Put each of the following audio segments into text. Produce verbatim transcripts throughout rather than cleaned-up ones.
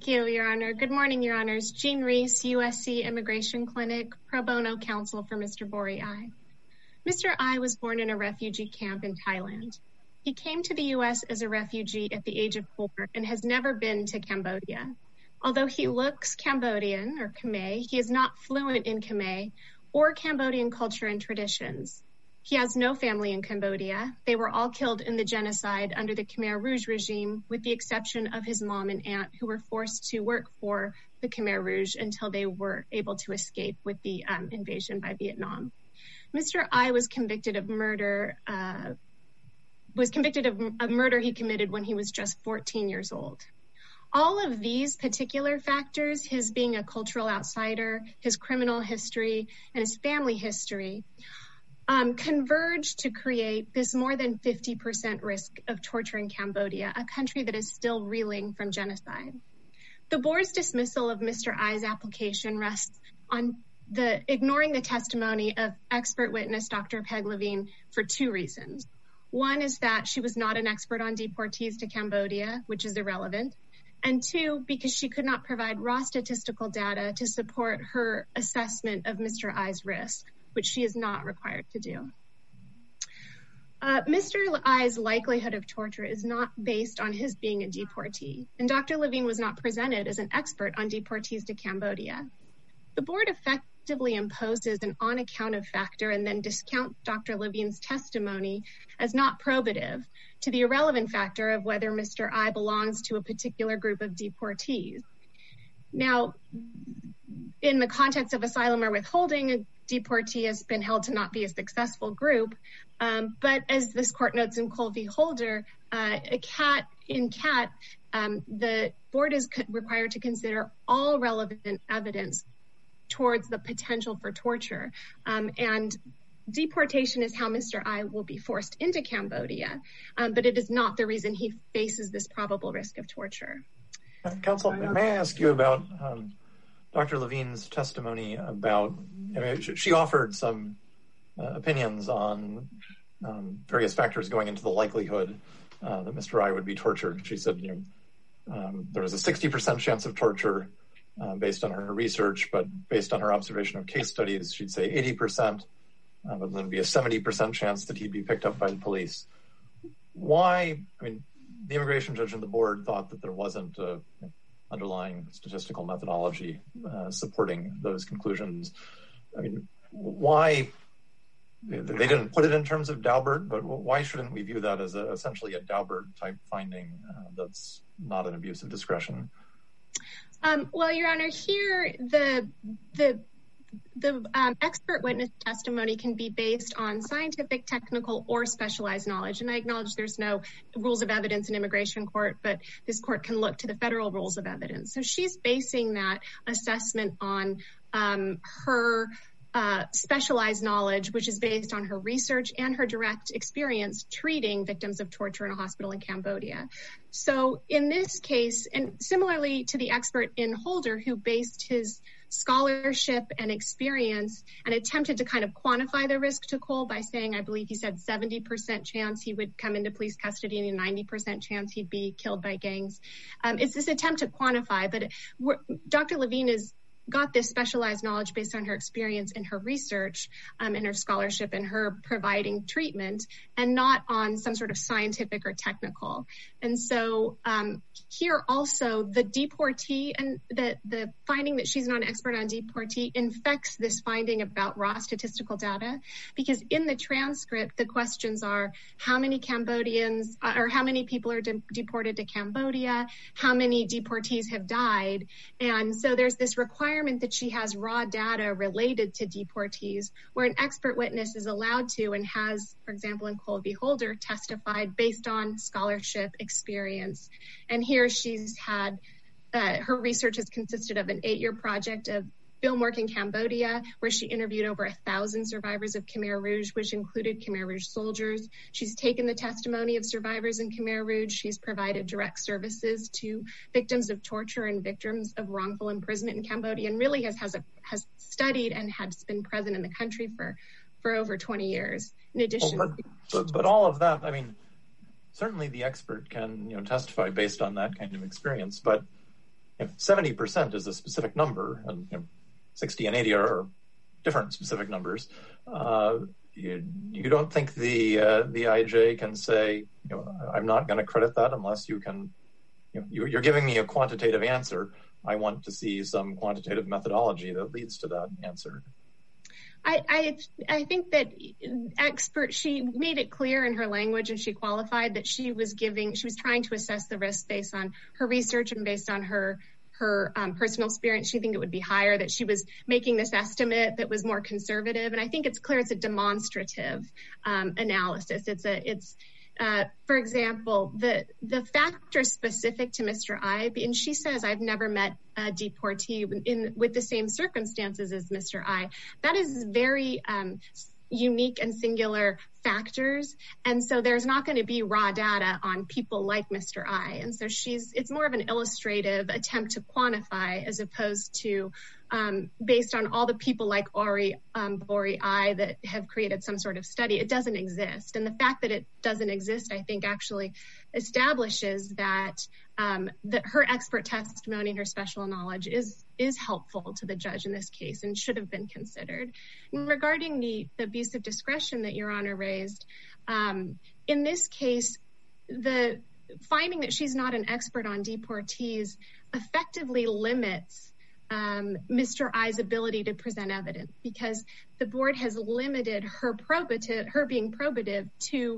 Thank you, Your Honor. Good morning, Your Honors. Jean Reese, U S C Immigration Clinic, pro bono counsel for Mister Bori Ai. Mister Ai was born in a refugee camp in Thailand. He came to the U S as a refugee at the age of four and has never been to Cambodia. Although he looks Cambodian or Khmer, he is not fluent in Khmer or Cambodian culture and traditions. He has no family in Cambodia. They were all killed in the genocide under the Khmer Rouge regime, with the exception of his mom and aunt, who were forced to work for the Khmer Rouge until they were able to escape with the um, invasion by Vietnam. Mister Ai was convicted of murder, uh, was convicted of a murder he committed when he was just fourteen years old. All of these particular factors, his being a cultural outsider, his criminal history, and his family history, Um, converge to create this more than fifty percent risk of torture in Cambodia, a country that is still reeling from genocide. The board's dismissal of Mister Ai's application rests on the ignoring the testimony of expert witness Doctor Peg Levine for two reasons. One is that she was not an expert on deportees to Cambodia, which is irrelevant. And two, because she could not provide raw statistical data to support her assessment of Mister Ai's risk, which she is not required to do. Uh, Mister Ai's likelihood of torture is not based on his being a deportee, and Doctor Levine was not presented as an expert on deportees to Cambodia. The board effectively imposes an on-account of factor and then discounts Doctor Levine's testimony as not probative to the irrelevant factor of whether Mister Ai belongs to a particular group of deportees. Now, in the context of asylum or withholding, a deportee has been held to not be a successful group. Um, but as this court notes in Cole v. Holder, uh, a cat in cat, um, the board is co- required to consider all relevant evidence towards the potential for torture. Um, and deportation is how Mister Ai will be forced into Cambodia, um, but it is not the reason he faces this probable risk of torture. Uh, Counsel, may I ask you about um, Doctor Levine's testimony about, I mean, she offered some uh, opinions on um, various factors going into the likelihood uh, that Mister Ai would be tortured. She said, you know, um, there was a sixty percent chance of torture uh, based on her research, but based on her observation of case studies, she'd say eighty percent, uh, but then there'd be a seventy percent chance that he'd be picked up by the police. Why, I mean, the immigration judge and the board thought that there wasn't a underlying statistical methodology uh, supporting those conclusions. I mean, why, they didn't put it in terms of Daubert, but why shouldn't we view that as a, essentially a Daubert type finding uh, that's not an abuse of discretion? Um, well, Your Honor, here the the The um, expert witness testimony can be based on scientific, technical, or specialized knowledge. And I acknowledge there's no rules of evidence in immigration court, but this court can look to the federal rules of evidence. So she's basing that assessment on um, her uh, specialized knowledge, which is based on her research and her direct experience treating victims of torture in a hospital in Cambodia. So in this case, and similarly to the expert in Holder, who based his scholarship and experience and attempted to kind of quantify the risk to Cole by saying, I believe he said seventy percent chance he would come into police custody and a ninety percent chance he'd be killed by gangs. Um, it's this attempt to quantify, but we're, Doctor Levine has got this specialized knowledge based on her experience and her research um, and her scholarship and her providing treatment, and not on some sort of scientific or technical. And so um, here also the deportee and the, the finding that she's not an expert on deportee infects this finding about raw statistical data, because in the transcript, the questions are how many Cambodians uh, or how many people are de- deported to Cambodia, how many deportees have died. And so there's this requirement that she has raw data related to deportees, where an expert witness is allowed to and has, for example, in Cole v. Holder, testified based on scholarship experience. And here she's had, uh, her research has consisted of an eight-year project of film work in Cambodia, where she interviewed over a thousand survivors of Khmer Rouge, which included Khmer Rouge soldiers. She's taken the testimony of survivors in Khmer Rouge. She's provided direct services to victims of torture and victims of wrongful imprisonment in Cambodia, and really has has, a, has studied and has been present in the country for, for over twenty years. In addition, well, but, but, but all of that, I mean, certainly the expert can, you know, testify based on that kind of experience, but you know, seventy percent is a specific number, and you know, sixty and eighty are, are different specific numbers. Uh, you, you don't think the uh, the I J can say, you know, I'm not going to credit that unless you can, you know, you, you're giving me a quantitative answer. I want to see some quantitative methodology that leads to that answer. I, I I think that expert, she made it clear in her language, and she qualified that she was giving, she was trying to assess the risk based on her research and based on her her um, personal experience. She think it would be higher, that she was making this estimate that was more conservative. And I think it's clear it's a demonstrative um, analysis. It's a, it's, uh, for example, the, the factor specific to Mister I, and she says, I've never met a deportee in, in with the same circumstances as Mister I. That is very um, unique and singular factors. And so there's not going to be raw data on people like Mister I. And so she's, it's more of an illustrative attempt to quantify, as opposed to um, based on all the people like Ori, um, Bori I that have created some sort of study. It doesn't exist. And the fact that it doesn't exist, I think, actually establishes that um, that her expert testimony and her special knowledge is is helpful to the judge in this case and should have been considered. And regarding the, the abuse of discretion that Your Honor raised, um, in this case, the finding that she's not an expert on deportees effectively limits um, Mister I's ability to present evidence, because the board has limited her probative, her being probative to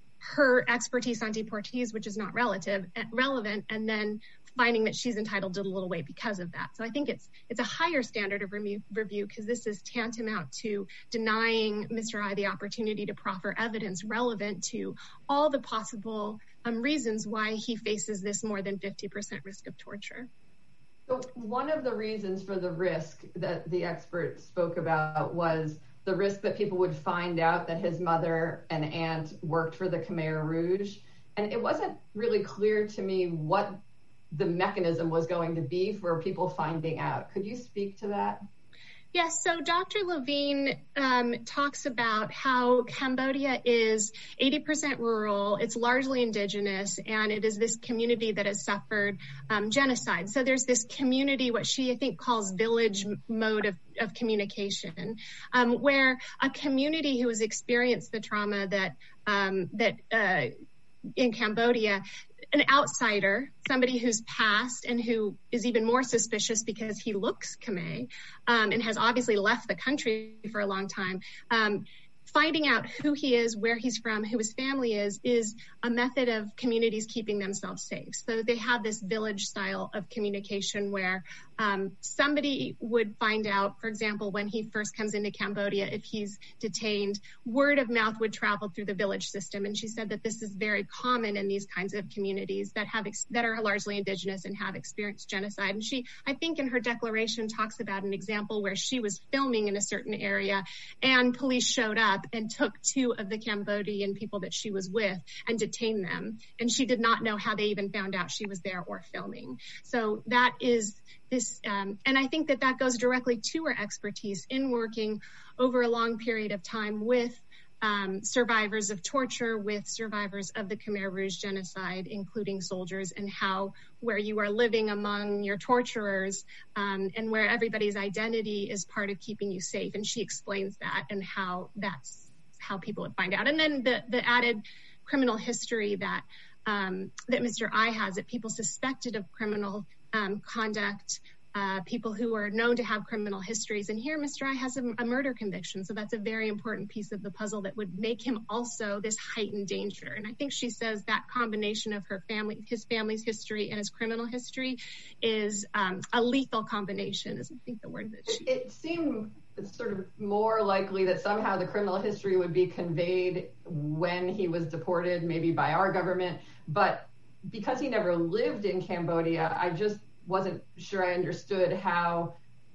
her expertise on deportees, which is not relative, relevant, and then finding that she's entitled to a little weight because of that. So I think it's it's a higher standard of review because this is tantamount to denying Mister I the opportunity to proffer evidence relevant to all the possible um, reasons why he faces this more than fifty percent risk of torture. So one of the reasons for the risk that the expert spoke about was the risk that people would find out that his mother and aunt worked for the Khmer Rouge. And it wasn't really clear to me what the mechanism was going to be for people finding out. Could you speak to that? Yes, so Doctor Levine um, talks about how Cambodia is eighty percent rural, it's largely indigenous, and it is this community that has suffered um, genocide. So there's this community, what she, I think, calls village mode of, of communication, um, where a community who has experienced the trauma that, um, that uh, in Cambodia, an outsider, somebody who's passed and who is even more suspicious because he looks Khmer um, and has obviously left the country for a long time, um, finding out who he is, where he's from, who his family is, is a method of communities keeping themselves safe. So they have this village style of communication where um, somebody would find out, for example, when he first comes into Cambodia, if he's detained, word of mouth would travel through the village system. And she said that this is very common in these kinds of communities that have ex- that are largely indigenous and have experienced genocide. And she, I think in her declaration, talks about an example where she was filming in a certain area and police showed up and took two of the Cambodian people that she was with and detained them. And she did not know how they even found out she was there or filming. So that is this, um, and I think that that goes directly to her expertise in working over a long period of time with um, survivors of torture, with survivors of the Khmer Rouge genocide, including soldiers, and how where you are living among your torturers um, and where everybody's identity is part of keeping you safe. And she explains that and how that's how people would find out. And then the, the added criminal history that um, that Mister I has, that people suspected of criminal um, conduct, uh, people who are known to have criminal histories. And here Mister I has a, a murder conviction. So that's a very important piece of the puzzle that would make him also this heightened danger. And I think she says that combination of her family, his family's history and his criminal history is um, a lethal combination, is I think the word that she... It, it seemed sort of more likely that somehow the criminal history would be conveyed when he was deported, maybe by our government. But because he never lived in Cambodia, I just wasn't sure I understood how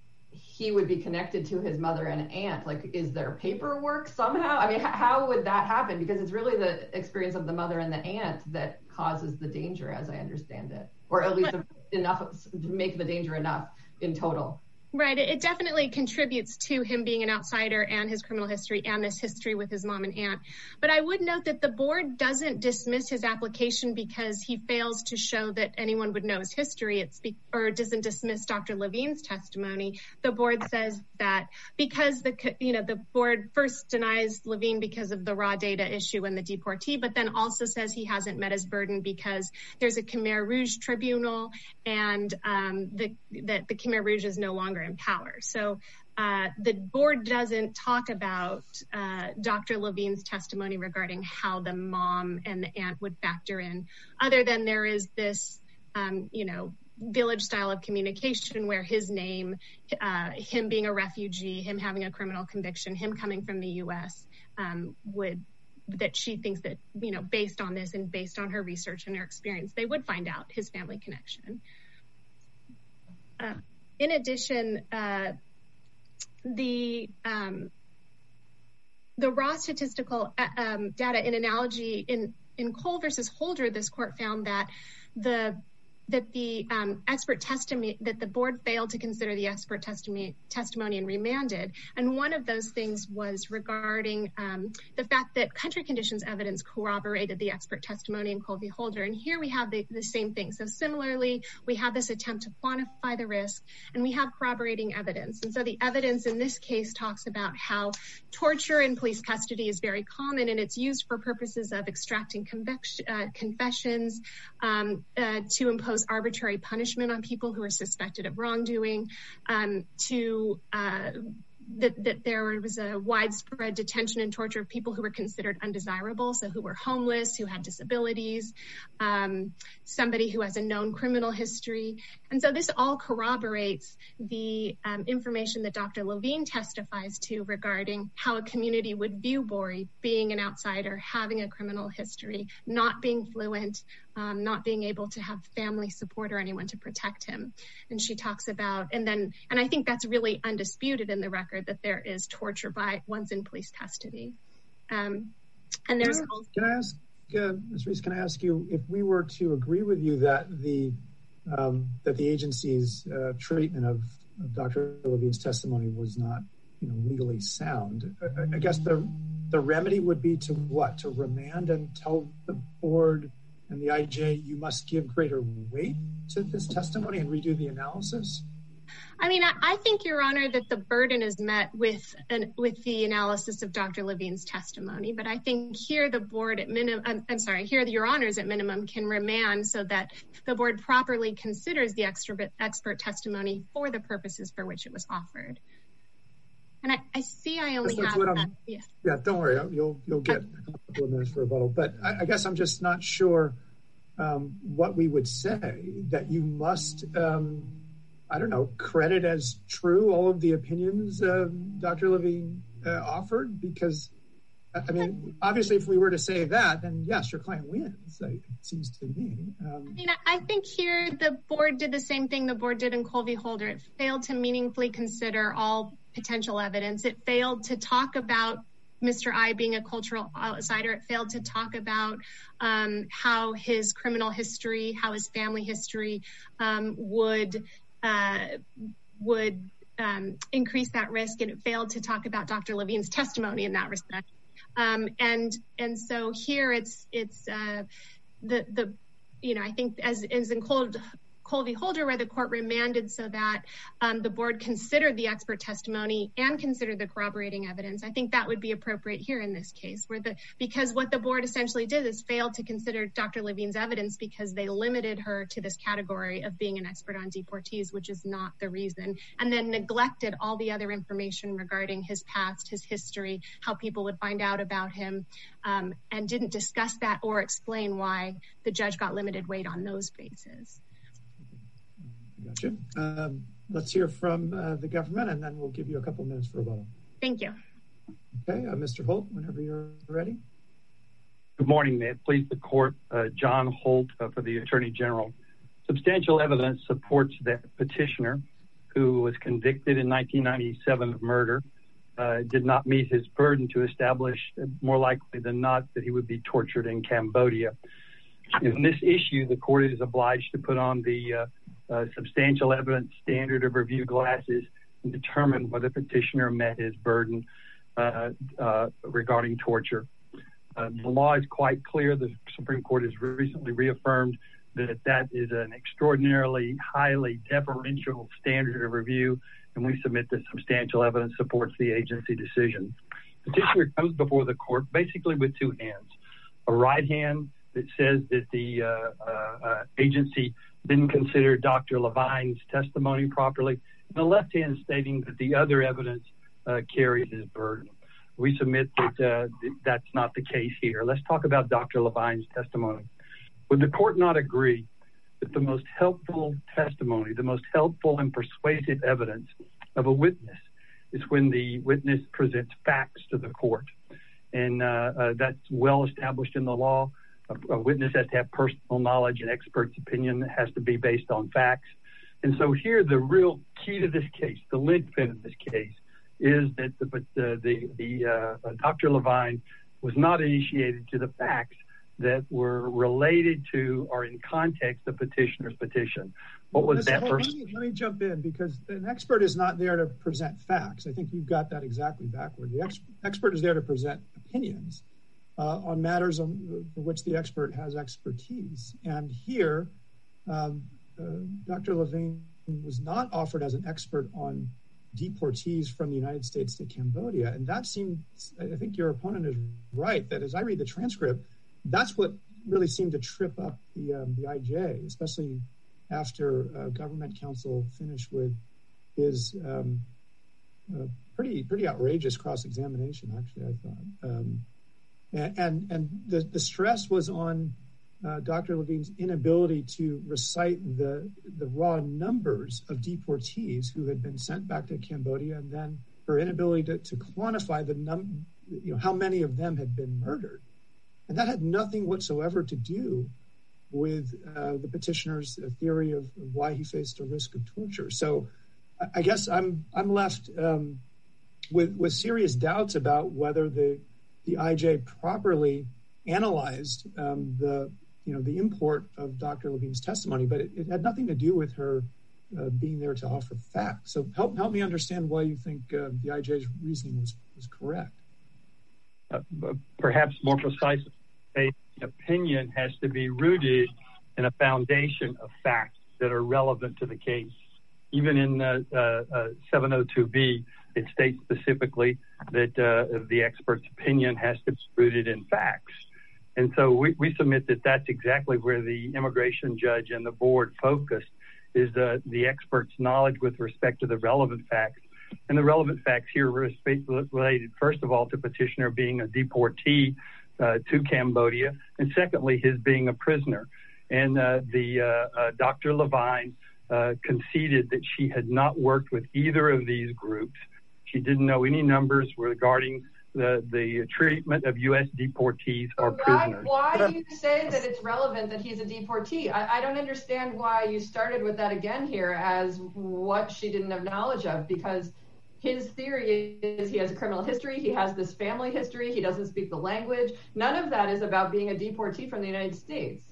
he would be connected to his mother and aunt. Like, is there paperwork somehow? I mean, how would that happen? Because it's really the experience of the mother and the aunt that causes the danger, as I understand it, or at least enough to make the danger enough in total. Right. It definitely contributes to him being an outsider and his criminal history and this history with his mom and aunt. But I would note that the board doesn't dismiss his application because he fails to show that anyone would know his history. It's be- or doesn't dismiss Doctor Levine's testimony. The board says that because the, you know, the board first denies Levine because of the raw data issue and the deportee, but then also says he hasn't met his burden because there's a Khmer Rouge tribunal and um, the, that the Khmer Rouge is no longer in power. So uh, the board doesn't talk about uh, Doctor Levine's testimony regarding how the mom and the aunt would factor in, other than there is this, um, you know, village style of communication where his name, uh, him being a refugee, him having a criminal conviction, him coming from the U S um, would, that she thinks that, you know, based on this and based on her research and her experience, they would find out his family connection. Uh, In addition, uh, the um, the raw statistical uh, um, data in analogy in, in Cole versus Holder, this court found that the that the um, expert testimony, that the board failed to consider the expert testimony, testimony and remanded. And one of those things was regarding um, the fact that country conditions evidence corroborated the expert testimony in Cole v. Holder. And here we have the, the same thing. So similarly, we have this attempt to quantify the risk and we have corroborating evidence. And so the evidence in this case talks about how torture in police custody is very common and it's used for purposes of extracting convection, uh, confessions, um, uh, to impose arbitrary punishment on people who are suspected of wrongdoing, um, to uh, that, that there was a widespread detention and torture of people who were considered undesirable, so who were homeless, who had disabilities, um, somebody who has a known criminal history. And so this all corroborates the um, information that Doctor Levine testifies to regarding how a community would view Bori being an outsider, having a criminal history, not being fluent, um, not being able to have family support or anyone to protect him. And she talks about, and then, and I think that's really undisputed in the record that there is torture by once in police custody. Um, and there's can I, also- can I ask, uh, Miz Reese, can I ask you, if we were to agree with you that the um, that the agency's uh, treatment of, of Doctor Levine's testimony was not, you know, legally sound, I, I guess the the remedy would be to what? To remand and tell the board and the I J you must give greater weight to this testimony and redo the analysis? I mean, I, I think, Your Honor, that the burden is met with an, with the analysis of Doctor Levine's testimony. But I think here the board at minimum, I'm, I'm sorry, here the Your Honors at minimum can remand so that the board properly considers the expert, expert testimony for the purposes for which it was offered. And I, I see I only That's have what that. I'm, Yes. Yeah, don't worry, you'll you'll get a couple of minutes for rebuttal. But I, I guess I'm just not sure um, what we would say, that you must, um, I don't know, credit as true all of the opinions uh, Doctor Levine uh, offered? Because, I mean, obviously, if we were to say that, then yes, your client wins, it seems to me. Um, I mean, I think here the board did the same thing the board did in Cole v. Holder. It failed to meaningfully consider all potential evidence. It failed to talk about Mister I being a cultural outsider. It failed to talk about um, how his criminal history, how his family history um, would uh, would um, increase that risk. And it failed to talk about Doctor Levine's testimony in that respect. Um, and and so here it's it's uh, the the you know I think as as in Cole. Cole v. Holder, where the court remanded so that um, the board considered the expert testimony and considered the corroborating evidence. I think that would be appropriate here in this case, where the because what the board essentially did is failed to consider Doctor Levine's evidence because they limited her to this category of being an expert on deportees, which is not the reason, and then neglected all the other information regarding his past, his history, how people would find out about him, um, and didn't discuss that or explain why the judge got limited weight on those bases. Gotcha. Um, let's hear from uh, the government, and then we'll give you a couple minutes for rebuttal. Thank you. Okay, uh, Mister Holt, whenever you're ready. Good morning. May it please the court. Uh, John Holt uh, for the Attorney General. Substantial evidence supports that petitioner, who was convicted in nineteen ninety-seven of murder, uh, did not meet his burden to establish, uh, more likely than not, that he would be tortured in Cambodia. In this issue, the court is obliged to put on the uh, uh, substantial evidence standard of review glasses and determine whether petitioner met his burden uh, uh, regarding torture. Uh, the law is quite clear. The Supreme Court has recently reaffirmed that that is an extraordinarily highly deferential standard of review, and we submit that substantial evidence supports the agency decision. Petitioner comes before the court basically with two hands. A right hand that says that the uh, uh, uh, agency didn't consider Doctor Levine's testimony properly, and the left hand stating that the other evidence uh, carries his burden. We submit that uh, that's not the case here. Let's talk about Doctor Levine's testimony. Would the court not agree that the most helpful testimony, the most helpful and persuasive evidence of a witness is when the witness presents facts to the court? And uh, uh, that's well established in the law. A, a witness has to have personal knowledge, and expert's opinion has to be based on facts. And so here, the real key to this case, the linchpin of this case, is that the, uh, the, the uh, Doctor Levine was not initiated to the facts that were related to or in context of petitioner's petition. What was that person? Let me, let me jump in, because an expert is not there to present facts. I think you've got that exactly backward. The ex- expert is there to present opinions uh, on matters on, for which the expert has expertise. And here, um, uh, Doctor Levine was not offered as an expert on deportees from the United States to Cambodia. And that seemed, I think your opponent is right, that as I read the transcript, that's what really seemed to trip up the um, the I J, especially after uh, government counsel finished with his um, uh, pretty pretty outrageous cross-examination. Actually, I thought, um, and and, and the, the stress was on uh, Doctor Levine's inability to recite the the raw numbers of deportees who had been sent back to Cambodia, and then her inability to, to quantify the num, you know, how many of them had been murdered. And that had nothing whatsoever to do with uh, the petitioner's theory of why he faced a risk of torture. So I guess I'm I'm left um, with with serious doubts about whether the the I J properly analyzed um, the you know the import of Doctor Levine's testimony, but it, it had nothing to do with her uh, being there to offer facts. So help help me understand why you think uh, the I J's reasoning was was correct. Uh, perhaps more precisely, a opinion has to be rooted in a foundation of facts that are relevant to the case. Even in uh, uh, seven oh two B, it states specifically that uh, the expert's opinion has to be rooted in facts. And so we, we submit that that's exactly where the immigration judge and the board focused, is uh, the expert's knowledge with respect to the relevant facts. And the relevant facts here were related, first of all, to petitioner being a deportee uh, to Cambodia, and secondly, his being a prisoner. And uh, the uh, uh, Doctor Levine uh, conceded that she had not worked with either of these groups. She didn't know any numbers regarding the, the treatment of U S deportees or prisoners. Why, why do you say that it's relevant that he's a deportee? I, I don't understand why you started with that again here as what she didn't have knowledge of, because his theory is he has a criminal history, he has this family history, he doesn't speak the language. None of that is about being a deportee from the United States.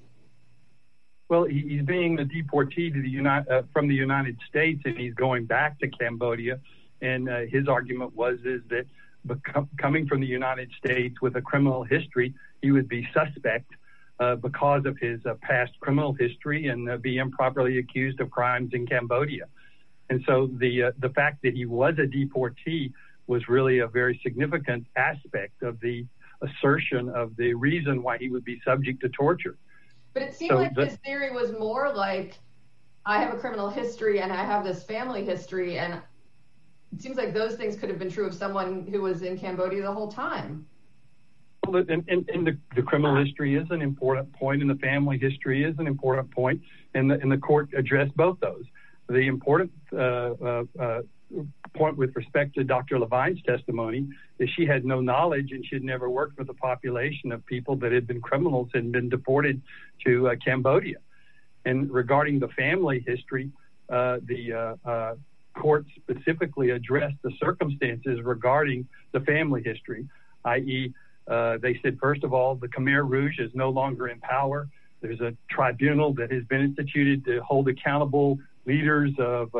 Well, he, he's being a deportee to the United, uh, from the United States, and he's going back to Cambodia. And uh, his argument was is that become, coming from the United States with a criminal history, he would be suspect uh, because of his uh, past criminal history and uh, be improperly accused of crimes in Cambodia. And so the uh, the fact that he was a deportee was really a very significant aspect of the assertion of the reason why he would be subject to torture. But it seemed so like the, his theory was more like, I have a criminal history and I have this family history, and it seems like those things could have been true of someone who was in Cambodia the whole time. Well, and, and, and the, the criminal history is an important point, and the family history is an important point, and the, and the court addressed both those. The important uh, uh, uh, point with respect to Doctor Levine's testimony is she had no knowledge, and she had never worked with a population of people that had been criminals and been deported to uh, Cambodia. And regarding the family history, uh, the uh, uh, court specifically addressed the circumstances regarding the family history, that is, uh, they said, first of all, the Khmer Rouge is no longer in power. There's a tribunal that has been instituted to hold accountable leaders of uh,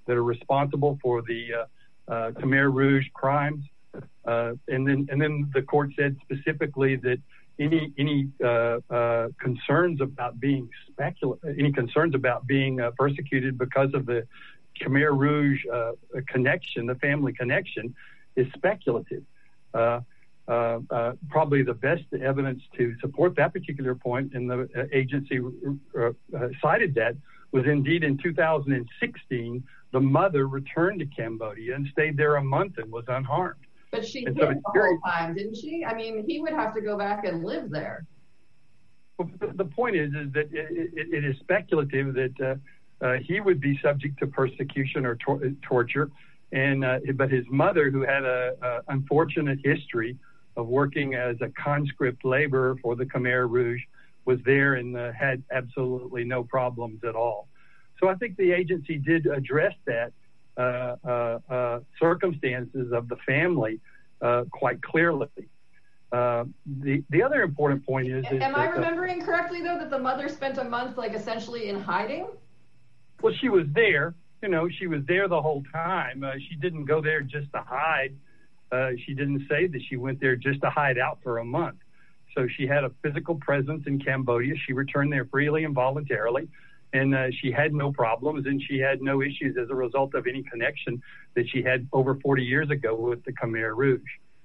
that are responsible for the uh, uh, Khmer Rouge crimes. Uh, and then and then the court said specifically that any any uh, uh, concerns about being specula- any concerns about being uh, persecuted because of the Khmer Rouge uh, connection, the family connection, is speculative. Uh, uh, uh, probably the best evidence to support that particular point, and the uh, agency uh, uh, cited that, was indeed in two thousand sixteen, the mother returned to Cambodia and stayed there a month and was unharmed. But she and hid so the whole time, didn't she? I mean, he would have to go back and live there. Well, the point is, is that it, it, it is speculative that uh, uh, he would be subject to persecution or tor- torture, and uh, but his mother, who had a, a unfortunate history of working as a conscript laborer for the Khmer Rouge, was there and uh, had absolutely no problems at all. So I think the agency did address that uh, uh, uh, circumstances of the family uh, quite clearly. Uh, the the other important point is... Am is I that, remembering uh, correctly, though, that the mother spent a month, like, essentially in hiding? Well, she was there. You know, she was there the whole time. Uh, she didn't go there just to hide. Uh, she didn't say that she went there just to hide out for a month. So she had a physical presence in Cambodia. She returned there freely and voluntarily, and uh, she had no problems, and she had no issues as a result of any connection that she had over forty years ago with the Khmer Rouge.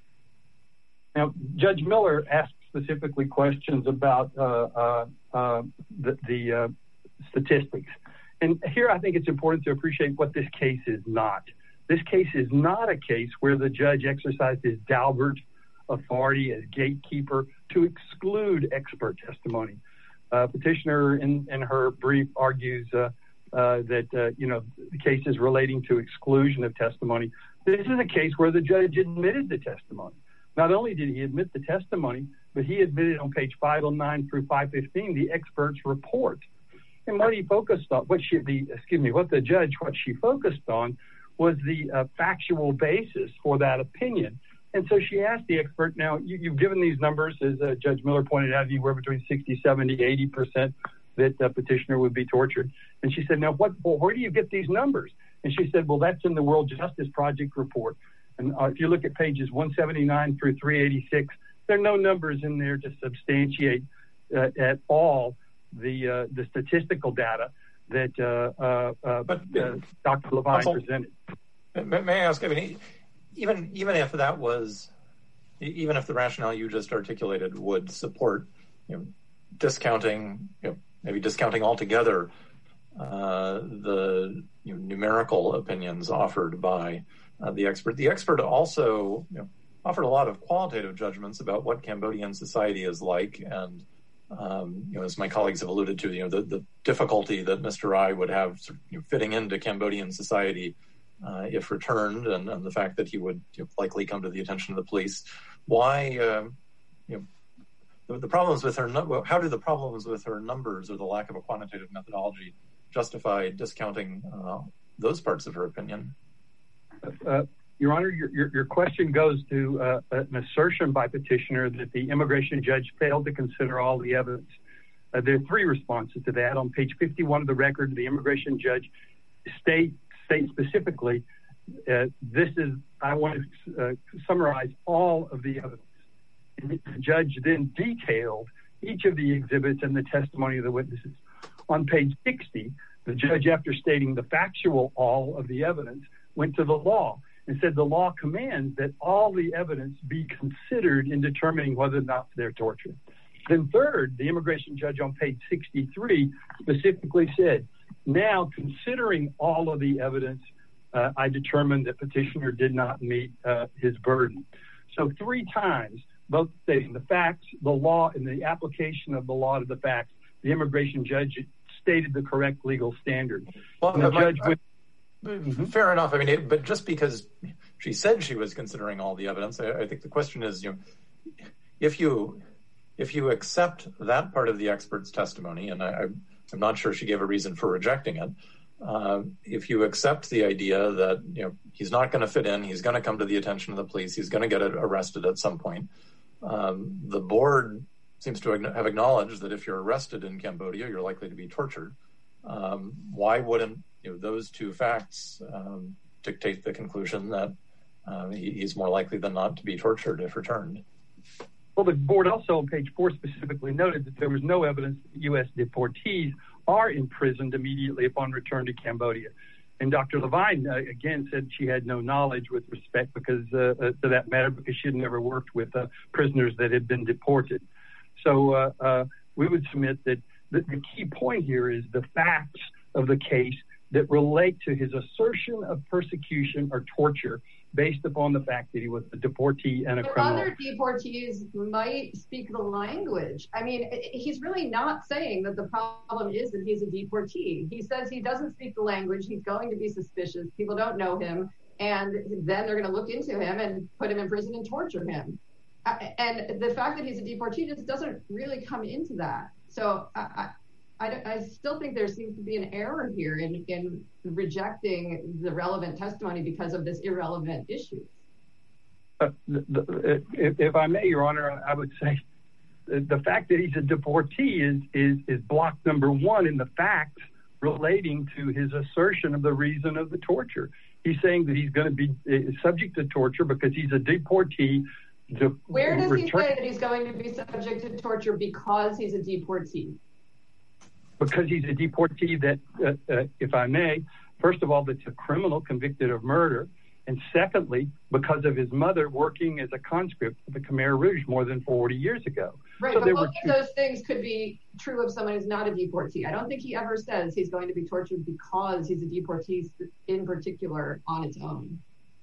Now, Judge Miller asked specifically questions about uh, uh, uh, the, the uh, statistics. And here I think it's important to appreciate what this case is not. This case is not a case where the judge exercised his Daubert authority as gatekeeper to exclude expert testimony. Uh, petitioner in, in her brief argues uh, uh, that, uh, you know, the case is relating to exclusion of testimony. This is a case where the judge admitted the testimony. Not only did he admit the testimony, but he admitted on page five oh nine through five fifteen the expert's report. And what he focused on, what she, the, excuse me, what the judge, what she focused on was the uh, factual basis for that opinion. And so she asked the expert, now you, you've given these numbers, as uh, Judge Miller pointed out, you were between sixty, seventy, eighty percent that the uh, petitioner would be tortured. And she said, now what, well, where do you get these numbers? And she said, well, that's in the World Justice Project report. And uh, if you look at pages one seventy-nine through three eighty-six, there are no numbers in there to substantiate uh, at all the uh, the statistical data that uh, uh, uh, but, uh, Doctor Levine also presented. May I ask, I mean, even even if that was, even if the rationale you just articulated would support, you know, discounting, you know, maybe discounting altogether uh, the you know, numerical opinions offered by uh, the expert, the expert also, you know, offered a lot of qualitative judgments about what Cambodian society is like, and um, you know, as my colleagues have alluded to, you know, the, the difficulty that Mister I would have sort of, you know, fitting into Cambodian society uh, if returned, and, and the fact that he would, you know, likely come to the attention of the police. Why, uh, you know, the, the problems with her, how do the problems with her numbers or the lack of a quantitative methodology justify discounting uh, those parts of her opinion? Uh, Your Honor, your, your, your question goes to uh, an assertion by petitioner that the immigration judge failed to consider all the evidence. Uh, there are three responses to that. On page fifty-one of the record, the immigration judge state, state specifically, uh, this is, I want to uh, summarize all of the evidence. And the judge then detailed each of the exhibits and the testimony of the witnesses. On page sixty, the judge, after stating the factual all of the evidence, went to the law and said the law commands that all the evidence be considered in determining whether or not they're tortured. Then third, the immigration judge on page sixty-three specifically said, now considering all of the evidence, uh, I determined that petitioner did not meet uh, his burden. So three times, both stating the facts, the law, and the application of the law to the facts, the immigration judge stated the correct legal standard. Well, the judge I, I, Mm-hmm. Fair enough. I mean, it, but just because she said she was considering all the evidence, I, I think the question is, you know, if you if you accept that part of the expert's testimony, and I, I'm not sure she gave a reason for rejecting it. Uh, if you accept the idea that, you know, he's not going to fit in, he's going to come to the attention of the police, he's going to get arrested at some point. Um, the board seems to have acknowledged that if you're arrested in Cambodia, you're likely to be tortured. Um, why wouldn't you know, those two facts um, dictate the conclusion that um, he, he's more likely than not to be tortured if returned. Well, the board also on page four specifically noted that there was no evidence that U S deportees are imprisoned immediately upon return to Cambodia. And Doctor Levine, uh, again, said she had no knowledge with respect because uh, uh, to that matter, because she had never worked with uh, prisoners that had been deported. So uh, uh, we would submit that the, the key point here is the facts of the case that relate to his assertion of persecution or torture based upon the fact that he was a deportee and a but criminal. Other deportees might speak the language. I mean, he's really not saying that the problem is that he's a deportee. He says he doesn't speak the language. He's going to be suspicious. People don't know him. And then they're going to look into him and put him in prison and torture him. And the fact that he's a deportee just doesn't really come into that. So I, I, I still think there seems to be an error here in, in rejecting the relevant testimony because of this irrelevant issue. Uh, the, the, if, if I may, Your Honor, I would say the fact that he's a deportee is, is, is block number one in the facts relating to his assertion of the reason of the torture. He's saying that he's going to be subject to torture because he's a deportee. De- Where does return- he say that he's going to be subject to torture because he's a deportee? Because he's a deportee that, uh, uh, if I may, first of all, that's a criminal convicted of murder. And secondly, because of his mother working as a conscript for the Khmer Rouge more than forty years ago. Right, so but there both were two- of those things could be true of someone who's not a deportee. I don't think he ever says he's going to be tortured because he's a deportee in particular on its own.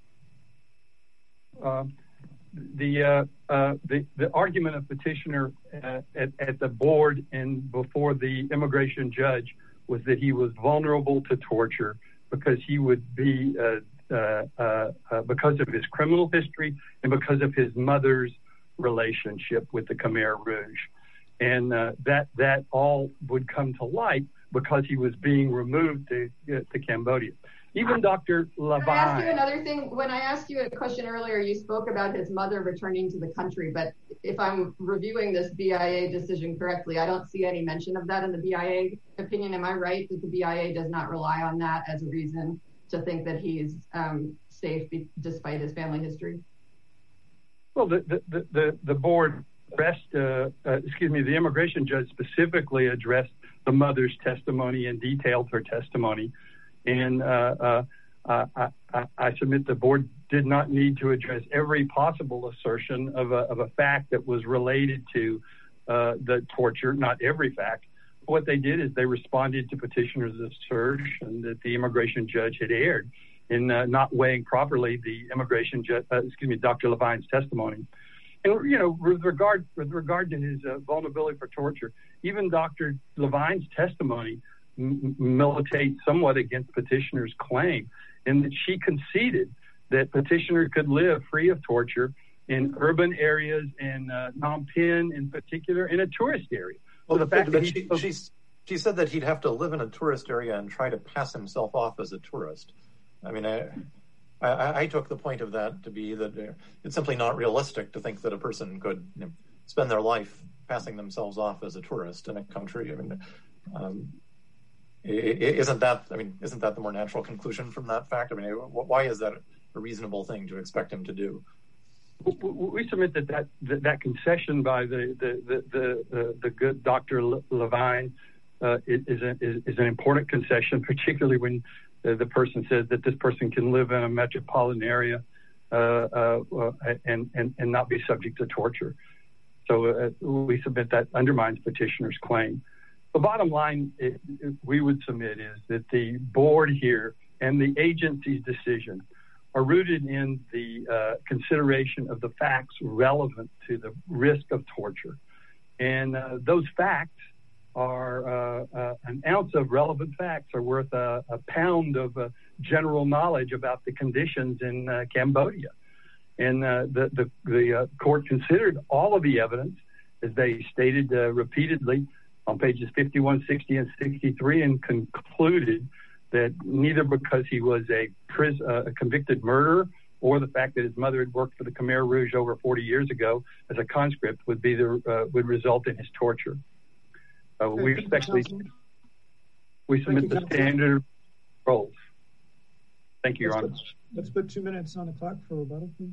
Uh, the, uh, uh, the the argument of petitioner uh, at, at the board and before the immigration judge was that he was vulnerable to torture because he would be uh, uh, uh, uh, because of his criminal history and because of his mother's relationship with the Khmer Rouge, and uh, that that all would come to light because he was being removed to uh, to Cambodia. Even Doctor Levine. Can I ask you another thing? When I asked you a question earlier, you spoke about his mother returning to the country, but if I'm reviewing this B I A decision correctly, I don't see any mention of that in the B I A opinion. Am I right that the B I A does not rely on that as a reason to think that he's um, safe be- despite his family history? Well, the the the, the board addressed, uh, uh, excuse me, the immigration judge specifically addressed the mother's testimony and detailed her testimony. And uh, uh, I, I, I submit the board did not need to address every possible assertion of a, of a fact that was related to uh, the torture, not every fact. What they did is they responded to petitioner's assertion that the immigration judge had erred in uh, not weighing properly the immigration judge, uh, excuse me, Doctor Levine's testimony. And, you know, with regard, with regard to his uh, vulnerability for torture, even Doctor Levine's testimony militate somewhat against petitioner's claim in that she conceded that petitioner could live free of torture in urban areas and uh, Phnom Penh in particular in a tourist area. Well, so the fact but that she, he, she, she said that he'd have to live in a tourist area and try to pass himself off as a tourist. I mean, I, I, I took the point of that to be that it's simply not realistic to think that a person could you know, spend their life passing themselves off as a tourist in a country. I mean, um, Isn't that, I mean, isn't that the more natural conclusion from that fact? I mean, why is that a reasonable thing to expect him to do? We submit that that, that, that concession by the the the, the, the good Doctor Levine uh, is, a, is is an important concession, particularly when the, the person says that this person can live in a metropolitan area uh, uh, and, and and not be subject to torture. So uh, we submit that undermines petitioner's claim. The bottom line it, it, we would submit is that the board here and the agency's decision are rooted in the uh, consideration of the facts relevant to the risk of torture. And uh, those facts are uh, uh, an ounce of relevant facts are worth a, a pound of uh, general knowledge about the conditions in uh, Cambodia. And uh, the, the, the uh, court considered all of the evidence, as they stated uh, repeatedly, on pages fifty-one, sixty, and sixty-three, and concluded that neither because he was a, pris- uh, a convicted murderer or the fact that his mother had worked for the Khmer Rouge over forty years ago as a conscript would be the uh, would result in his torture. Uh, we respectfully we submit the standard. controls. Thank you, Your Honor. Let's put two minutes on the clock for rebuttal, please.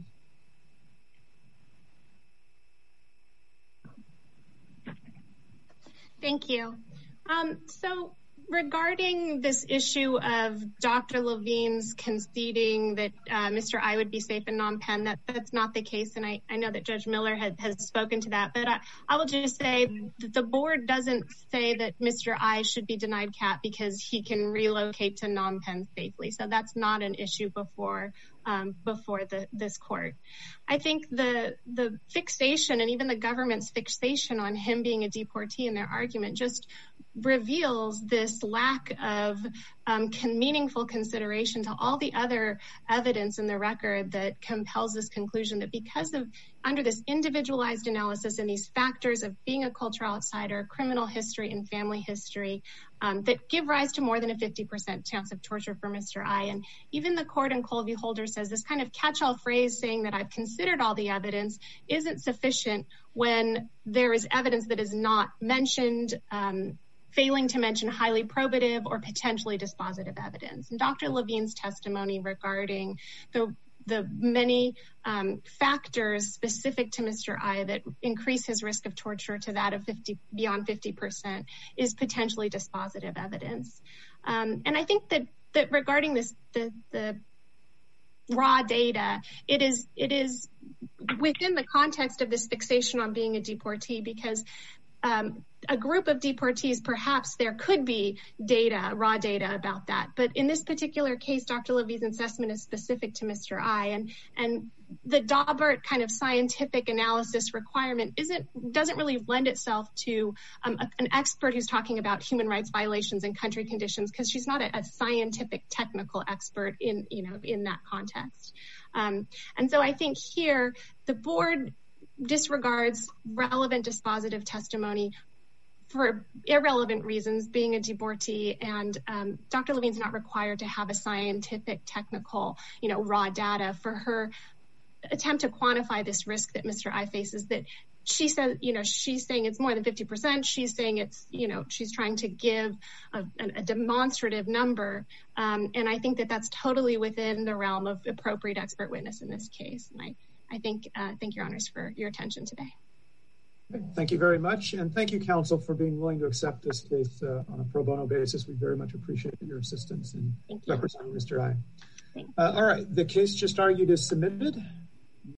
Thank you. Um, so regarding this issue of Doctor Levine's conceding that uh, Mister I would be safe in Phnom Penh, that, that's not the case. And I, I know that Judge Miller had, has spoken to that. But I, I will just say that the board doesn't say that Mister I should be denied C A T because he can relocate to Phnom Penh safely. So that's not an issue before um, before the, this court. I think the the fixation and even the government's fixation on him being a deportee in their argument just reveals this lack of um, con- meaningful consideration to all the other evidence in the record that compels this conclusion that because of under this individualized analysis and these factors of being a cultural outsider, criminal history and family history um, that give rise to more than a fifty percent chance of torture for Mister I. And even the court in Colby Holder says this kind of catch-all phrase saying that I've considered all the evidence isn't sufficient when there is evidence that is not mentioned, um, failing to mention highly probative or potentially dispositive evidence. And Doctor Levine's testimony regarding the the many um, factors specific to Mister I that increase his risk of torture to that of fifty beyond fifty percent is potentially dispositive evidence. Um, and I think that that regarding this the the raw data, it is it is within the context of this fixation on being a deportee because Um, a group of deportees, perhaps there could be data, raw data about that. But in this particular case, Doctor Levine's assessment is specific to Mister I. And, and the Daubert kind of scientific analysis requirement isn't doesn't really lend itself to um, a, an expert who's talking about human rights violations and country conditions because she's not a, a scientific technical expert in, you know, in that context. Um, and so I think here the board disregards relevant dispositive testimony for irrelevant reasons, being a deportee, and um, Doctor Levine's not required to have a scientific, technical, you know, raw data for her attempt to quantify this risk that Mister I faces. That she says, you know, she's saying it's more than fifty percent. She's saying it's, you know, she's trying to give a, a demonstrative number, um, and I think that that's totally within the realm of appropriate expert witness in this case. And I. I think, uh, thank your honors for your attention today. Thank you very much. And thank you, counsel, for being willing to accept this case uh, on a pro bono basis. We very much appreciate your assistance in representing Mister I. Uh, all right. The case just argued is submitted.